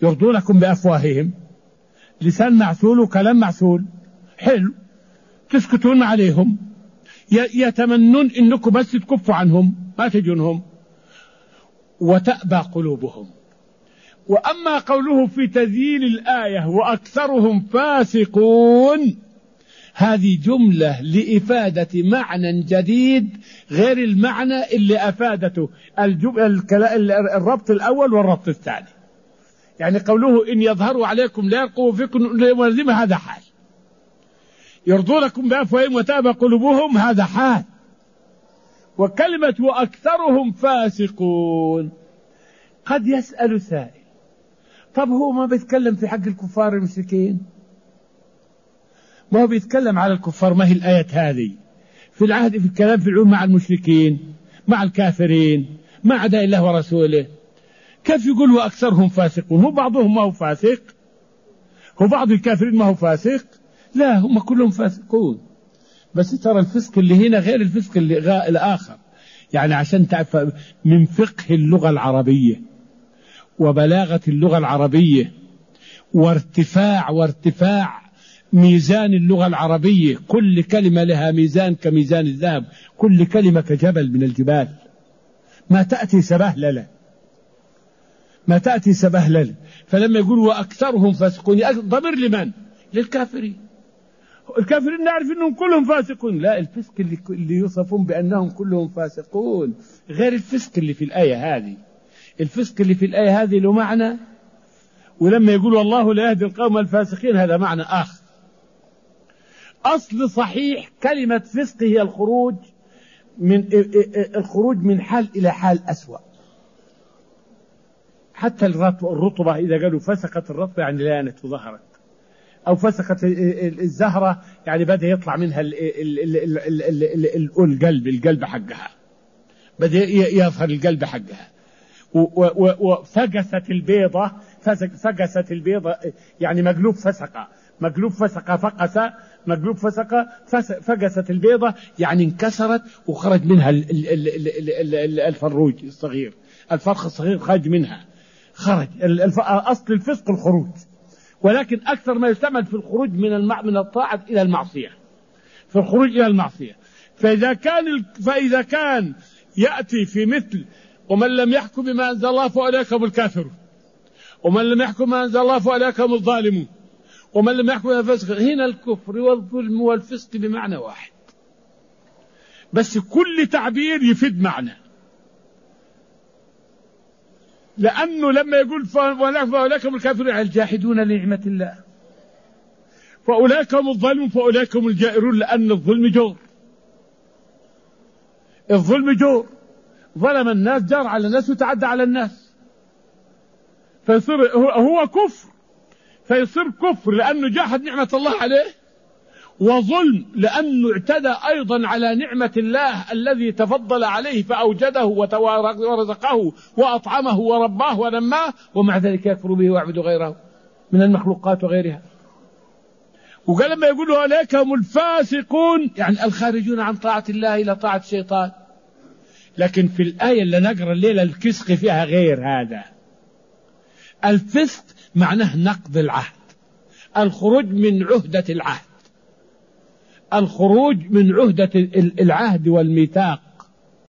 يرضونكم بأفواههم، لسان معسول وكلام معسول، حلو، تسكتون عليهم، يتمنون إنكم بس تكفوا عنهم ما تجونهم، وتأبى قلوبهم. وأما قوله في تذييل الآية وأكثرهم فاسقون، هذه جملة لإفادة معنى جديد غير المعنى اللي أفادته الربط الأول والربط الثاني. يعني قوله إن يظهروا عليكم لا يرقوا فيكم هذا حال، يرضونكم بأفواههم وتأبى قلوبهم هذا حال. وكلمة وأكثرهم فاسقون، قد يسأل سائل طب هو ما بيتكلم في حق الكفار المشركين؟ ما هو بيتكلم على الكفار، ما هي الآية هذه في العهد في الكلام في العلوم مع المشركين مع الكافرين مع أعداء الله ورسوله، كيف يقول وأكثرهم فاسقون؟ هو بعضهم ما هو فاسق؟ هو بعض الكافرين ما هو فاسق؟ لا، هم كلهم فاسقون، بس ترى الفسق اللي هنا غير الفسق اللي الآخر. يعني عشان تعرف من فقه اللغة العربية وبلاغة اللغة العربية وارتفاع ميزان اللغة العربية، كل كلمة لها ميزان كميزان الذهب، كل كلمة كجبل من الجبال، ما تأتي سبهللة، ما تأتي سبهللة. فلما يقول وأكثرهم فاسقون، ضمير لمن؟ للكافرين. الكافرين نعرف أنهم كلهم فاسقون، لا، الفسق اللي يوصفون بأنهم كلهم فاسقون غير الفسق اللي في الآية هذه. الفسق اللي في الآية هذه له معنى، ولما يقول والله لا يهدي القوم الفاسقين هذا معنى آخر. أصل صحيح كلمة فسق هي الخروج من حال إلى حال أسوأ. حتى الرطبة إذا قالوا فسقت الرطبة يعني لانت وظهرت، أو فسقت الزهرة يعني بدأ يطلع منها القلب حقها، بدأ يظهر القلب حقها. وفقست البيضة، فقست البيضة يعني مقلوب فسقة، مقلوب فسقة فقس، مقلوب فسقة فقست البيضة يعني انكسرت وخرج منها الفروج الصغير، الفرخ الصغير خرج منها، خرج. أصل الفسق الخروج، ولكن أكثر ما يستعمل في الخروج من الطاعة إلى المعصية، في الخروج إلى المعصية. فإذا كان يأتي في مثل ومن لم يحكم بما أنزل الله فأولئك هم الكافرون، ومن لم يحكم بما أنزل الله فأولئك هم الظالمون، ومن لم يحكم بالفسق، هنا الكفر والظلم والفسق بمعنى واحد، بس كل تعبير يفيد معنى. لأنه لما يقول فأولئك هم الكافرون يعني الجاحدون لنعمة الله، فأولئك هم الظالمون، فأولئك هم الجائرون، لأن الظلم جور، الظلم جور، ظلم الناس، جار على الناس وتعدى على الناس، فيصير هو كفر، فيصير كفر لأنه جاحد نعمة الله عليه، وظلم لأنه اعتدى أيضا على نعمة الله الذي تفضل عليه فأوجده ورزقه وأطعمه ورباه ونماه، ومع ذلك يكفر به ويعبد غيره من المخلوقات وغيرها. وقال لما يقولوا أولئك هم الفاسقون يعني الخارجون عن طاعة الله إلى طاعة الشيطان. لكن في الآية اللي نقرأ الليلة الفسق فيها غير هذا. الفسق معناه نقض العهد، الخروج من عهدة العهد، الخروج من عهدة العهد والميثاق،